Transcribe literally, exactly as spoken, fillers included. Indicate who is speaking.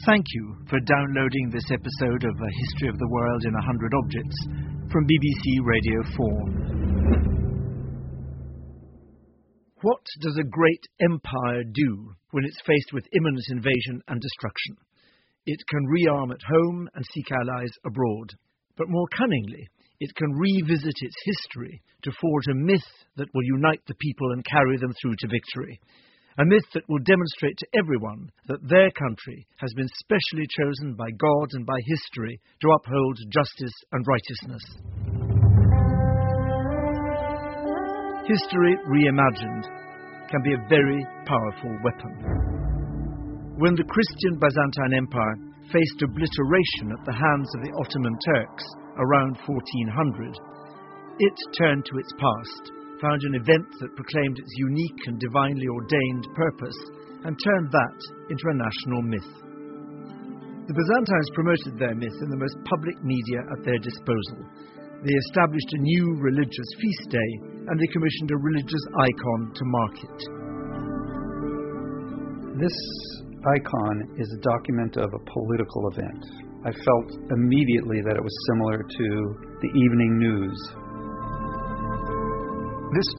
Speaker 1: Thank you for downloading this episode of A History of the World in a Hundred Objects from B B C Radio four. What does a great empire do when it's faced with imminent invasion and destruction? It can rearm at home and seek allies abroad. But more cunningly, it can revisit its history to forge a myth that will unite the people and carry them through to victory. A myth that will demonstrate to everyone that their country has been specially chosen by God and by history to uphold justice and righteousness. History reimagined can be a very powerful weapon. When the Christian Byzantine Empire faced obliteration at the hands of the Ottoman Turks around fourteen hundred, it turned to its past, found an event that proclaimed its unique and divinely ordained purpose, and turned that into a national myth. The Byzantines promoted their myth in the most public media at their disposal. They established a new religious feast day, and they commissioned a religious icon to mark it.
Speaker 2: This icon is a document of a political event. I felt immediately that it was similar to the evening news.
Speaker 3: This